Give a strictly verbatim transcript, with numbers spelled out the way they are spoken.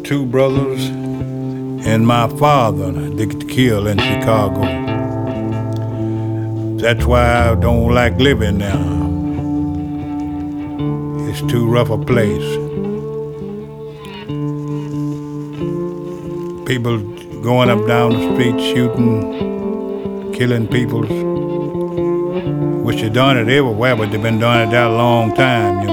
two brothers and my father they get killed in Chicago. That's why I don't like living there. It's too rough a place. People going up down the street shooting, killing people. Wish they done it everywhere, but they've been doing it that a long time, you know.